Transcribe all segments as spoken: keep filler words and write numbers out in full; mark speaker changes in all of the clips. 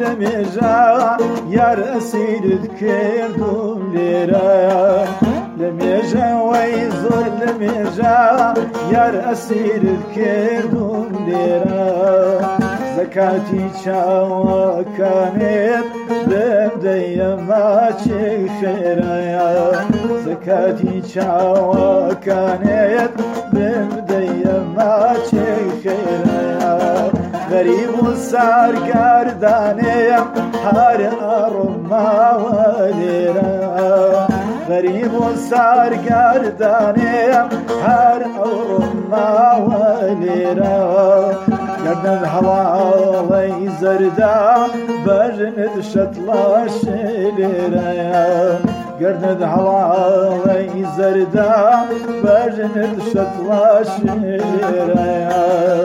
Speaker 1: لمێژە یار ئەسیرت کردوم لێرە لمێژەوەی زۆر لمێژە یار ئەسیرت کردوم لێرە زەکاتی چاوەکانێت بدەیە ماچێک خێرایە زەکاتی چاوەکانێت بدەیە ماچێک خێرایە غەریب و سارگەردانەیە هەر ئەڕۆماوە لێرە غەریب و سارگەردانەیە هەر ئەوڕۆماوە لێرە گەردن هەواڵەی زەردا بەژنت شەتڵەش لێرەیە گەردن هەواڵەی زەردا بەژنت شەتڵەش لێرەیە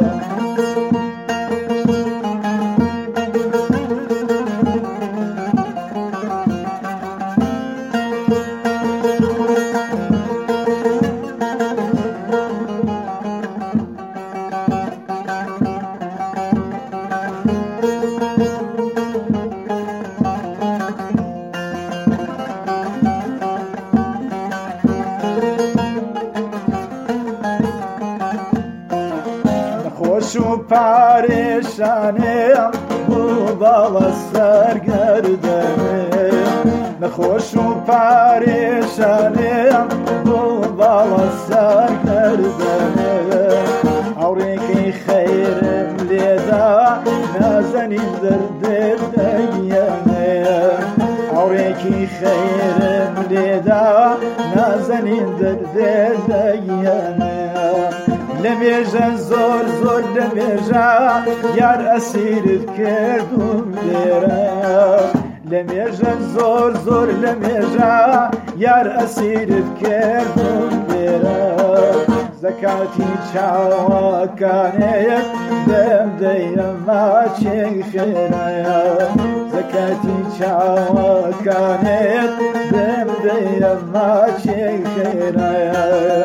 Speaker 1: خۆش و پارێشانێم بوو باڵە سەرگەردەنێم نەخۆش و پارێشانێم بوو باڵە سەرگەردەنێم هاوڕێکەی خەیرم لێدا نازەنی دەردێت دەگیانێم هاوڕێکی خەیرم لێدا نازەنی دەردێت دەگیانێم لمێژە زۆر زۆر لمێژە یار ئەسیرت کردوم لێرە لمێژە زۆر زۆر لمێژە یار ئەسیرت کردوم لێرە زەکاتی چاوەکانێت دەمدەیە ماچێک خێرایە زەکاتی چاوەکانێت دەمدەیە ماچێک خێرایە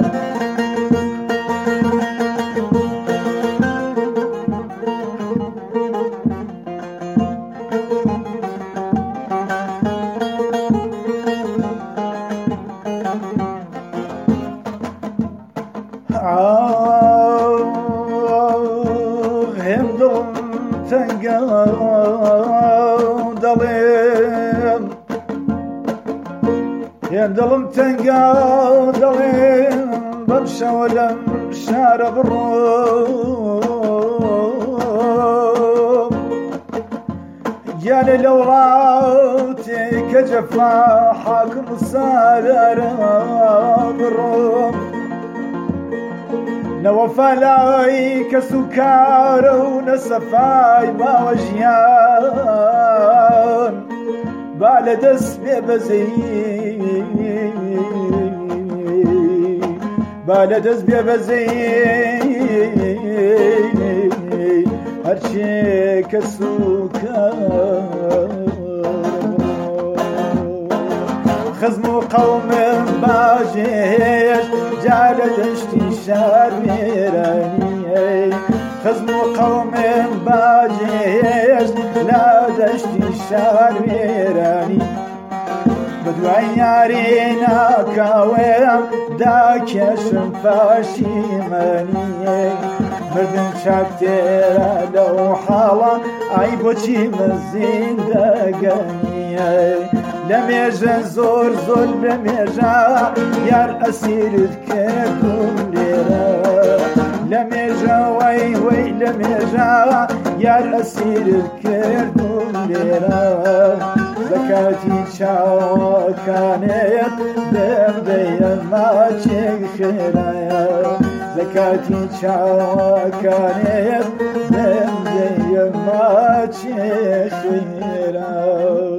Speaker 1: هێم دڵم تەنگە دەڵێم هێم دڵم تەنگە دەڵێم بەم شەوە لەم شارە بڕۆم گیانێ لە وڵاتێ کە جەفا حاکم و سالارە بڕۆم نەوەفا لای کەس و کارە و نەسەفای ماوە ژیان با لە دەست بێ بەزەی با لە دەست بێ بەزەی هەرچێ کەس و کار خزم و قەومم باژێش جا لە دەشتی شار وێرانیە خزم و قەومم باژێش لە دەشتی شار وێرانی بەدوای یاری ناکاوێم داکێشم پەشیمانیە مردن چاک تێرە لەو حاڵە ئای بۆچی مەزین دەگەنیە لمێژە زۆر زۆر لمێژە یار ئەسیرت کردوم لێرە لمێژە وەی وەی لمێژە یار ئەسیرت کردوم لێرە زەکاتی چاوەکانێت دەمدەیە ماچێک خێرایە زەکاتی چاوەکانێت دەمدەیە ماچێک خێرایە